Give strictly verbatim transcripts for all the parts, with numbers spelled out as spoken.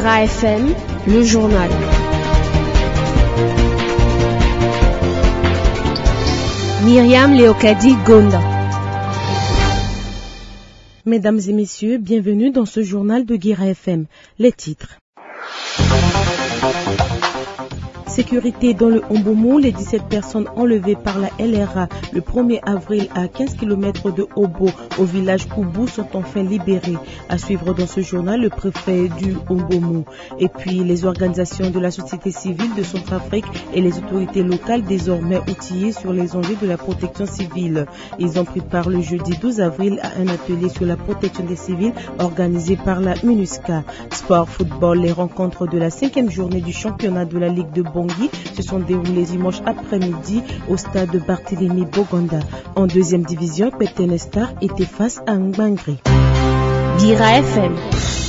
Guira F M, le journal. Myriam Leokadi Gonda. Mesdames et messieurs, bienvenue dans ce journal de Guira F M. Les titres. Sécurité dans le Ombomo, les dix-sept personnes enlevées par la L R A le premier avril à quinze kilomètres de Obo au village Koubou sont enfin libérées. À suivre dans ce journal, le préfet du Ombomo. Et puis les organisations de la société civile de Centrafrique et les autorités locales désormais outillées sur les enjeux de la protection civile. Ils ont pris part le jeudi douze avril à un atelier sur la protection des civils organisé par la MINUSCA. Sport, football, les rencontres de la cinquième journée du championnat de la Ligue de Bangui se sont déroulés dimanche après-midi au stade de Barthélemy Boganda. En deuxième division, Petene Star était face à Ngbangri. Guira F M.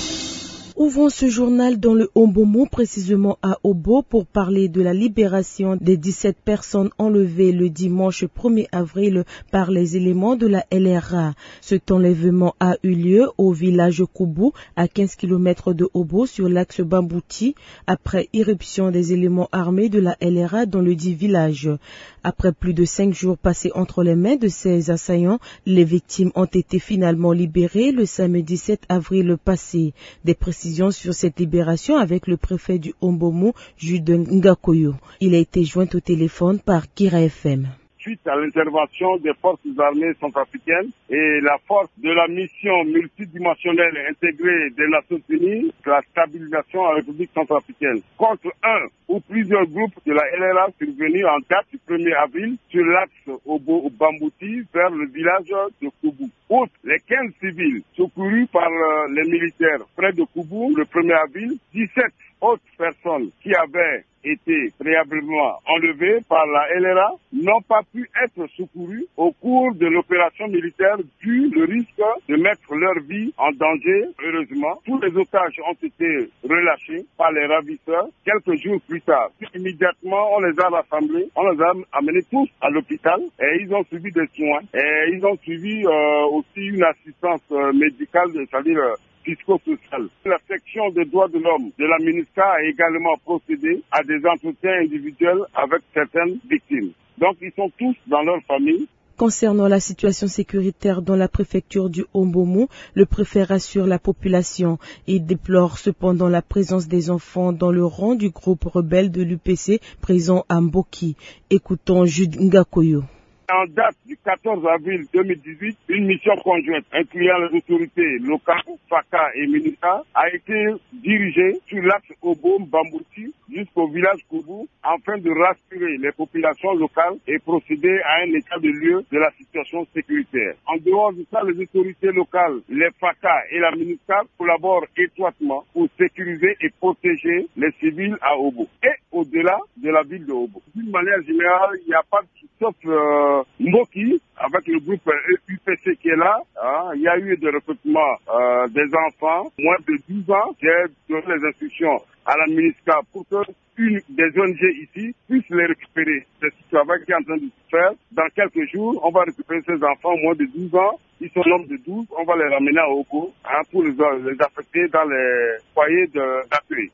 Ouvrons ce journal dans le Ombomo, précisément à Obo, pour parler de la libération des dix-sept personnes enlevées le dimanche premier avril par les éléments de la L R A. Cet enlèvement a eu lieu au village Koubou, à quinze kilomètres de Obo, sur l'axe Bambouti, après irruption des éléments armés de la L R A dans le dit village. Après plus de cinq jours passés entre les mains de ces assaillants, les victimes ont été finalement libérées le samedi sept avril passé. Des précisions sur cette libération avec le préfet du Ombomo, Jude Ngakoyo. Il a été joint au téléphone par Guira F M. Suite à l'intervention des forces armées centrafricaines et la force de la mission multidimensionnelle intégrée des Nations Unies, la stabilisation en République centrafricaine, contre un ou plusieurs groupes de la L R A survenus en date du premier avril sur l'axe Obo-Bambouti vers le village de Koubou. Outre les quinze civils secourus par les militaires près de Koubou le premier avril, dix-sept autres personnes qui avaient été préalablement enlevées par la L R A n'ont pas pu être secourues au cours de l'opération militaire dû le risque de mettre leur vie en danger. Heureusement, tous les otages ont été relâchés par les ravisseurs quelques jours plus tard. Immédiatement, on les a rassemblés, on les a amenés tous à l'hôpital et ils ont suivi des soins et ils ont suivi euh, aussi une assistance euh, médicale, c'est-à-dire euh, psychosocial. La section des droits de l'homme de la MINUSCA a également procédé à des entretiens individuels avec certaines victimes. Donc ils sont tous dans leur famille. Concernant la situation sécuritaire dans la préfecture du Ombomo, le préfet rassure la population. Il déplore cependant la présence des enfants dans le rang du groupe rebelle de l'U P C présent à Mboki. Écoutons Jude Ngakoyo. En date du quatorze avril deux mille dix-huit, une mission conjointe incluant les autorités locales, FACA et MINUSCA, a été dirigée sur l'axe Obo-Bambouti jusqu'au village Koubou afin de rassurer les populations locales et procéder à un état de lieu de la situation sécuritaire. En dehors de ça, les autorités locales, les FACA et la MINUSCA collaborent étroitement pour sécuriser et protéger les civils à Obo et au-delà de la ville de Obo. D'une manière générale, il n'y a pas de sauf euh, Mboki, avec le groupe U P C qui est là, hein, il y a eu des recrutements euh, des enfants, moins de douze ans. J'ai donné les instructions à la MINUSCA pour que une des O N G ici puisse les récupérer. C'est ce travail qui est en train de se faire. Dans quelques jours, on va récupérer ces enfants moins de douze ans. Ils sont nombre de douze, on va les ramener à Ogo hein, pour les, les affecter dans les foyers de, d'accueil.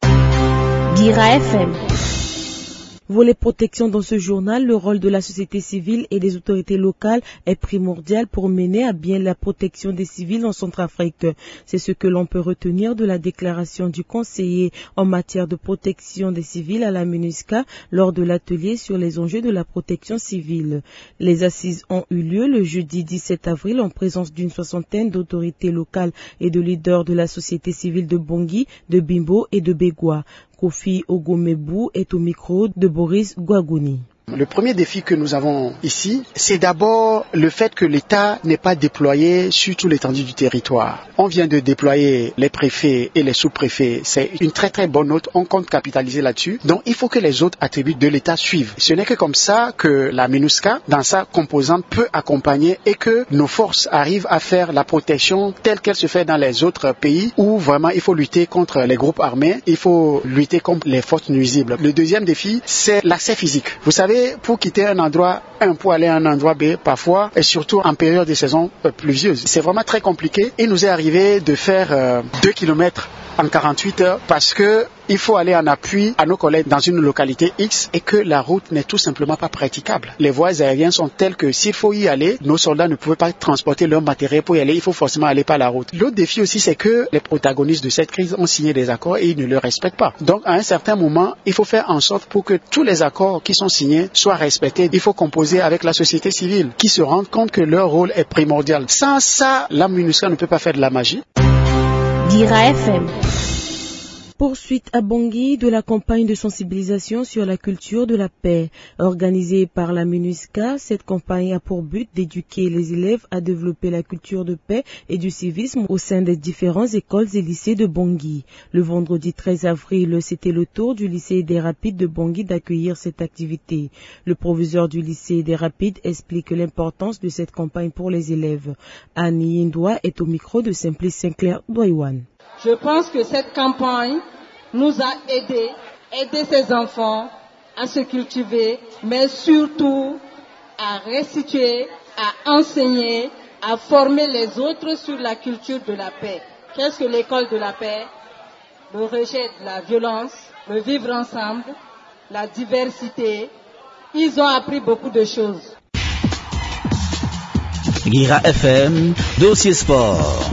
Guira F M. Volet protection dans ce journal, le rôle de la société civile et des autorités locales est primordial pour mener à bien la protection des civils en Centrafrique. C'est ce que l'on peut retenir de la déclaration du conseiller en matière de protection des civils à la MINUSCA lors de l'atelier sur les enjeux de la protection civile. Les assises ont eu lieu le jeudi dix-sept avril en présence d'une soixantaine d'autorités locales et de leaders de la société civile de Bangui, de Bimbo et de Begwa. Kofi Ogomebou est au micro de Boris Gouagouni. Le premier défi que nous avons ici, c'est d'abord le fait que l'État n'est pas déployé sur tout l'étendue du territoire. On vient de déployer les préfets et les sous-préfets. C'est une très très bonne note. On compte capitaliser là-dessus. Donc il faut que les autres attributs de l'État suivent. Ce n'est que comme ça que la MINUSCA, dans sa composante, peut accompagner et que nos forces arrivent à faire la protection telle qu'elle se fait dans les autres pays où vraiment il faut lutter contre les groupes armés, il faut lutter contre les forces nuisibles. Le deuxième défi, c'est l'accès physique. Vous savez, savez, pour quitter un endroit un pour aller à un endroit B, parfois, et surtout en période de saison pluvieuse, c'est vraiment très compliqué. Il nous est arrivé de faire euh, deux kilomètres en quarante-huit heures parce que il faut aller en appui à nos collègues dans une localité X et que la route n'est tout simplement pas praticable. Les voies aériennes sont telles que s'il faut y aller, nos soldats ne pouvaient pas transporter leur matériel pour y aller, il faut forcément aller par la route. L'autre défi aussi, c'est que les protagonistes de cette crise ont signé des accords et ils ne le respectent pas. Donc à un certain moment, il faut faire en sorte pour que tous les accords qui sont signés soient respectés. Il faut composer avec la société civile qui se rende compte que leur rôle est primordial. Sans ça, la MINUSCA ne peut pas faire de la magie. Bira F M. Poursuite à Bangui de la campagne de sensibilisation sur la culture de la paix. Organisée par la MINUSCA, cette campagne a pour but d'éduquer les élèves à développer la culture de paix et du civisme au sein des différentes écoles et lycées de Bangui. Le vendredi treize avril, c'était le tour du lycée des Rapides de Bangui d'accueillir cette activité. Le proviseur du lycée des Rapides explique l'importance de cette campagne pour les élèves. Annie Indoua est au micro de Simplice Sinclair Douaiwan. Je pense que cette campagne nous a aidés, aidé ces enfants à se cultiver, mais surtout à restituer, à enseigner, à former les autres sur la culture de la paix. Qu'est-ce que l'école de la paix? Le rejet de la violence, le vivre ensemble, la diversité. Ils ont appris beaucoup de choses. Bira F M, dossier sport.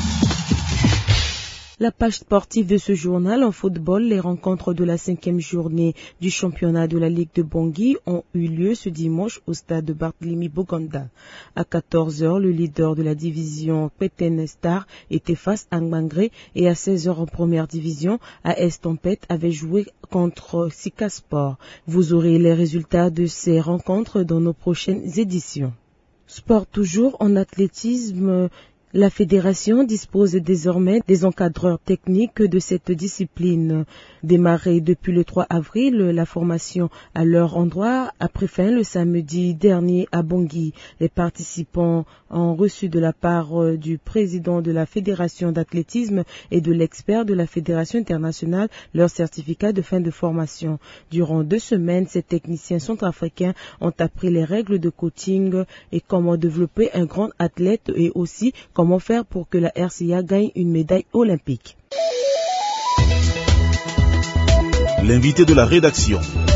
La page sportive de ce journal en football, les rencontres de la cinquième journée du championnat de la Ligue de Bangui ont eu lieu ce dimanche au stade de Barthélemy Boganda. À quatorze heures, le leader de la division Peten Star était face à Ngbangré et à seize heures en première division, A S Tempête avait joué contre Sika Sport. Vous aurez les résultats de ces rencontres dans nos prochaines éditions. Sport toujours en athlétisme. La fédération dispose désormais des encadreurs techniques de cette discipline. Démarrée depuis le trois avril, la formation à leur endroit a pris fin le samedi dernier à Bangui. Les participants ont reçu de la part du président de la fédération d'athlétisme et de l'expert de la fédération internationale leur certificat de fin de formation. Durant deux semaines, ces techniciens centrafricains ont appris les règles de coaching et comment développer un grand athlète et aussi comment faire pour que la R C A gagne une médaille olympique. L'invité de la rédaction.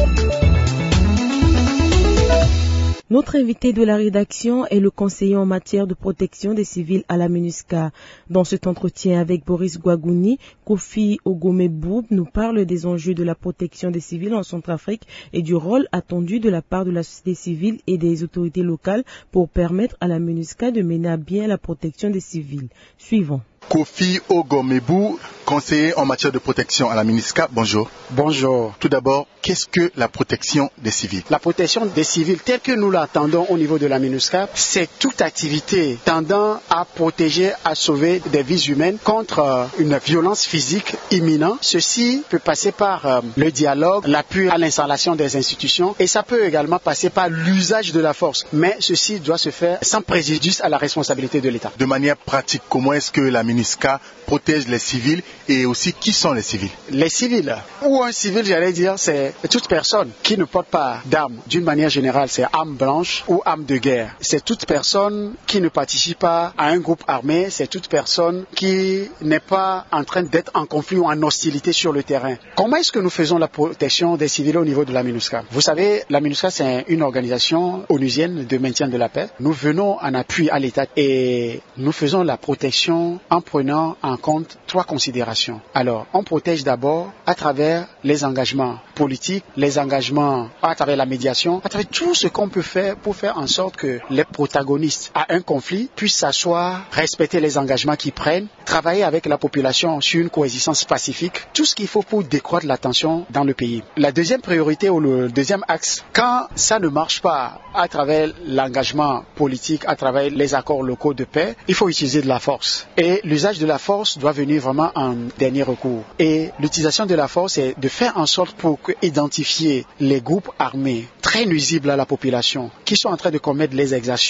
Notre invité de la rédaction est le conseiller en matière de protection des civils à la MINUSCA. Dans cet entretien avec Boris Gouagouni, Kofi Ogomeboub nous parle des enjeux de la protection des civils en Centrafrique et du rôle attendu de la part de la société civile et des autorités locales pour permettre à la MINUSCA de mener à bien la protection des civils. Suivons. Kofi Ogomeboub, conseiller en matière de protection à la MINUSCA, bonjour. Bonjour. Tout d'abord, qu'est-ce que la protection des civils? La protection des civils, telle que nous l'attendons au niveau de la MINUSCA, c'est toute activité tendant à protéger, à sauver des vies humaines contre une violence physique imminente. Ceci peut passer par le dialogue, l'appui à l'installation des institutions et ça peut également passer par l'usage de la force. Mais ceci doit se faire sans préjudice à la responsabilité de l'État. De manière pratique, comment est-ce que la MINUSCA protège les civils et aussi qui sont les civils? Les civils, ou un civil, j'allais dire, c'est toute personne qui ne porte pas d'armes. D'une manière générale, c'est arme blanche ou arme de guerre. C'est toute personne qui ne participe pas à un groupe armé. C'est toute personne qui n'est pas en train d'être en conflit ou en hostilité sur le terrain. Comment est-ce que nous faisons la protection des civils au niveau de la MINUSCA? Vous savez, la MINUSCA, c'est une organisation onusienne de maintien de la paix. Nous venons en appui à l'État et nous faisons la protection en prenant en compte trois considérations. Alors, on protège d'abord à travers les engagements politiques, les engagements à travers la médiation, à travers tout ce qu'on peut faire pour faire en sorte que les protagonistes à un conflit puissent s'asseoir, respecter les engagements qu'ils prennent, travailler avec la population sur une coexistence pacifique, tout ce qu'il faut pour décroître la tension dans le pays. La deuxième priorité ou le deuxième axe, quand ça ne marche pas à travers l'engagement politique, à travers les accords locaux de paix, il faut utiliser de la force. Et l'usage de la force doit venir vraiment en dernier recours. Et l'utilisation de la force est de faire en sorte pour identifier les groupes armés très nuisibles à la population, qui sont en train de commettre les exactions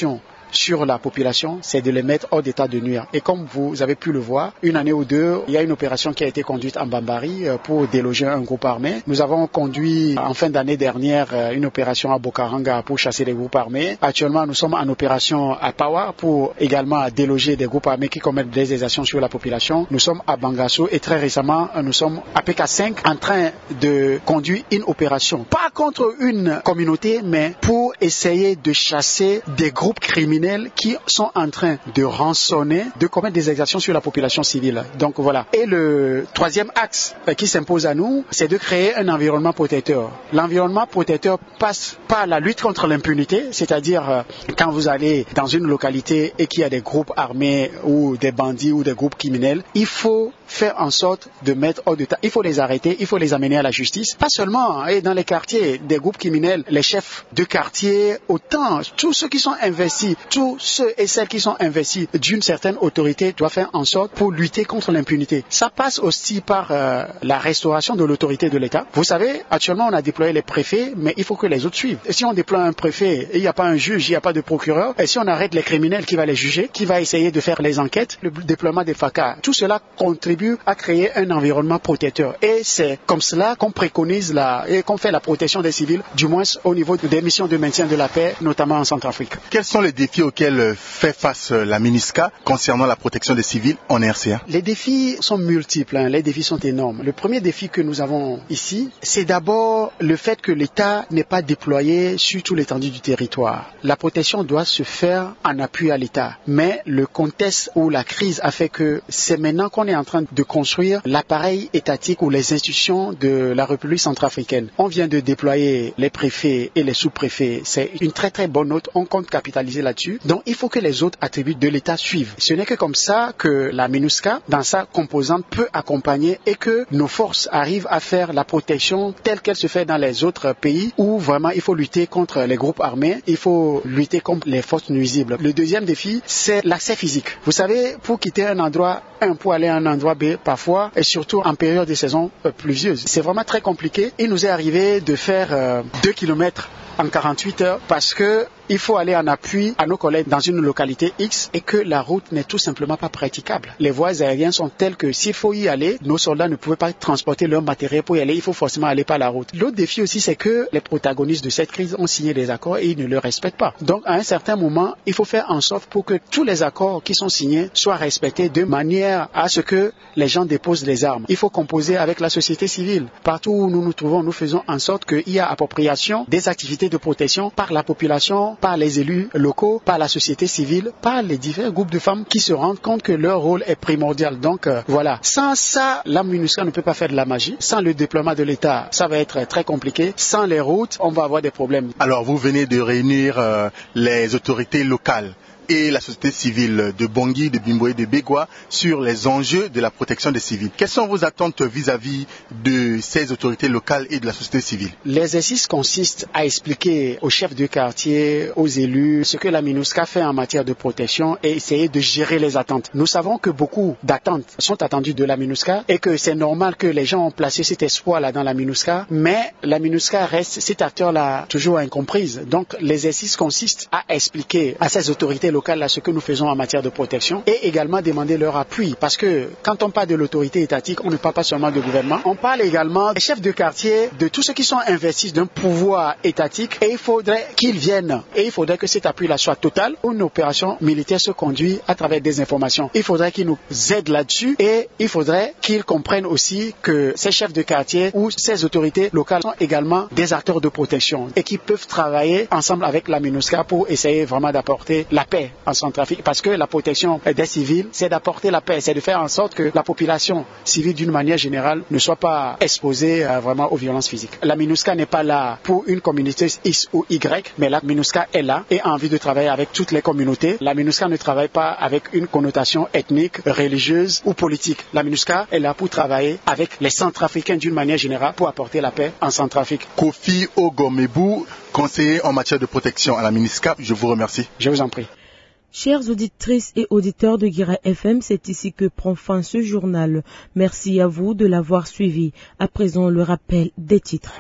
sur la population, c'est de les mettre hors d'état de nuire. Et comme vous avez pu le voir, une année ou deux, il y a une opération qui a été conduite en Bambari pour déloger un groupe armé. Nous avons conduit en fin d'année dernière une opération à Bokaranga pour chasser des groupes armés. Actuellement, nous sommes en opération à Pawa pour également déloger des groupes armés qui commettent des exactions sur la population. Nous sommes à Bangasso et très récemment, nous sommes à P K cinq en train de conduire une opération, pas contre une communauté, mais pour essayer de chasser des groupes criminels qui sont en train de rançonner, de commettre des exactions sur la population civile. Donc voilà. Et le troisième axe qui s'impose à nous, c'est de créer un environnement protecteur. L'environnement protecteur passe par la lutte contre l'impunité, c'est-à-dire quand vous allez dans une localité et qu'il y a des groupes armés ou des bandits ou des groupes criminels, il faut faire en sorte de mettre hors d'état. Il faut les arrêter, il faut les amener à la justice. Pas seulement et dans les quartiers des groupes criminels, les chefs de quartier, autant tous ceux qui sont investis, tous ceux et celles qui sont investis d'une certaine autorité doivent faire en sorte pour lutter contre l'impunité. Ça passe aussi par euh, la restauration de l'autorité de l'État. Vous savez, actuellement on a déployé les préfets, mais il faut que les autres suivent. Et si on déploie un préfet et il n'y a pas un juge, il n'y a pas de procureur, et si on arrête les criminels, qui va les juger, qui va essayer de faire les enquêtes, le déploiement des F A C A, tout cela contribue à créer un environnement protecteur. Et c'est comme cela qu'on préconise la, et qu'on fait la protection des civils, du moins au niveau des missions de maintien de la paix, notamment en Centrafrique. Quels sont les défis auxquels fait face la MINUSCA concernant la protection des civils en R C A? Les défis sont multiples, hein. Les défis sont énormes. Le premier défi que nous avons ici, c'est d'abord le fait que l'État n'est pas déployé sur tout l'étendue du territoire. La protection doit se faire en appui à l'État. Mais le contexte ou la crise a fait que c'est maintenant qu'on est en train de construire l'appareil étatique ou les institutions de la République centrafricaine. On vient de déployer les préfets et les sous-préfets. C'est une très très bonne note. On compte capitaliser là-dessus. Donc il faut que les autres attributs de l'État suivent. Ce n'est que comme ça que la MINUSCA, dans sa composante, peut accompagner et que nos forces arrivent à faire la protection telle qu'elle se fait dans les autres pays où vraiment il faut lutter contre les groupes armés, il faut lutter contre les forces nuisibles. Le deuxième défi, c'est l'accès physique. Vous savez, pour quitter un endroit un pour aller à un endroit B parfois, et surtout en période de saison pluvieuse. C'est vraiment très compliqué. Il nous est arrivé de faire euh, deux kilomètres en quarante-huit heures parce que il faut aller en appui à nos collègues dans une localité X et que la route n'est tout simplement pas praticable. Les voies aériennes sont telles que s'il faut y aller, nos soldats ne pouvaient pas transporter leur matériel pour y aller, il faut forcément aller par la route. L'autre défi aussi, c'est que les protagonistes de cette crise ont signé des accords et ils ne le respectent pas. Donc à un certain moment, il faut faire en sorte pour que tous les accords qui sont signés soient respectés de manière à ce que les gens déposent les armes. Il faut composer avec la société civile. Partout où nous nous trouvons, nous faisons en sorte qu'il y a appropriation des activités de protection par la population, par les élus locaux, par la société civile, par les divers groupes de femmes qui se rendent compte que leur rôle est primordial. Donc euh, voilà, sans ça, la MINUSCA ne peut pas faire de la magie. Sans le déploiement de l'État, ça va être très compliqué. Sans les routes, on va avoir des problèmes. Alors vous venez de réunir euh, les autorités locales et la société civile de Bangui, de Bimboé, de Bégua sur les enjeux de la protection des civils. Quelles sont vos attentes vis-à-vis de ces autorités locales et de la société civile? L'exercice consiste à expliquer aux chefs de quartier, aux élus, ce que la MINUSCA fait en matière de protection et essayer de gérer les attentes. Nous savons que beaucoup d'attentes sont attendues de la MINUSCA et que c'est normal que les gens ont placé cet espoir-là dans la MINUSCA, mais la MINUSCA reste cet acteur-là toujours incomprise. Donc l'exercice consiste à expliquer à ces autorités locales à ce que nous faisons en matière de protection et également demander leur appui parce que quand on parle de l'autorité étatique, on ne parle pas seulement de gouvernement, on parle également des chefs de quartier, de tous ceux qui sont investis d'un pouvoir étatique et il faudrait qu'ils viennent et il faudrait que cet appui-là soit total. Une opération militaire se conduit à travers des informations. Il faudrait qu'ils nous aident là-dessus et il faudrait qu'ils comprennent aussi que ces chefs de quartier ou ces autorités locales sont également des acteurs de protection et qui peuvent travailler ensemble avec la MINUSCA pour essayer vraiment d'apporter la paix en Centrafrique, parce que la protection des civils, c'est d'apporter la paix, c'est de faire en sorte que la population civile d'une manière générale ne soit pas exposée euh, vraiment aux violences physiques. La MINUSCA n'est pas là pour une communauté X ou Y, mais la MINUSCA est là et a envie de travailler avec toutes les communautés. La MINUSCA ne travaille pas avec une connotation ethnique, religieuse ou politique. La MINUSCA est là pour travailler avec les Centrafricains d'une manière générale pour apporter la paix en Centrafrique. Kofi Ogomebou, conseiller en matière de protection à la MINUSCA, je vous remercie. Je vous en prie. Chères auditrices et auditeurs de Guira F M, c'est ici que prend fin ce journal. Merci à vous de l'avoir suivi. À présent, le rappel des titres.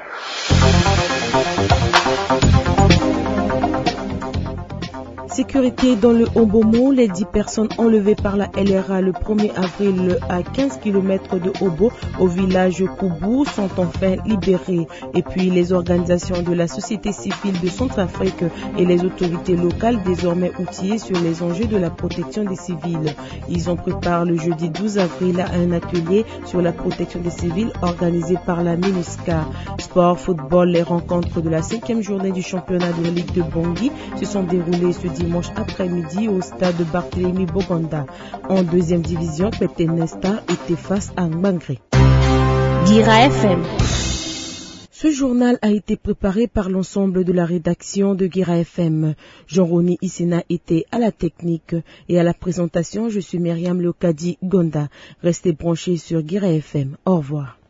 Sécurité dans le Ombomo, les dix personnes enlevées par la L R A le premier avril à quinze kilomètres de Obo au village Koubou sont enfin libérées. Et puis les organisations de la société civile de Centrafrique et les autorités locales désormais outillées sur les enjeux de la protection des civils. Ils ont préparé le jeudi douze avril à un atelier sur la protection des civils organisé par la MINUSCA. Sport, football, les rencontres de la cinquième journée du championnat de la Ligue de Bangui se sont déroulées ce dimanche après-midi au stade de Barthélemy Boganda. En deuxième division, Pete Nesta était face à Ngbangri. Guira F M. Ce journal a été préparé par l'ensemble de la rédaction de Guira F M. Jean-Roni Issena était à la technique et à la présentation. Je suis Myriam Leokadi Gonda. Restez branchés sur Guira F M. Au revoir.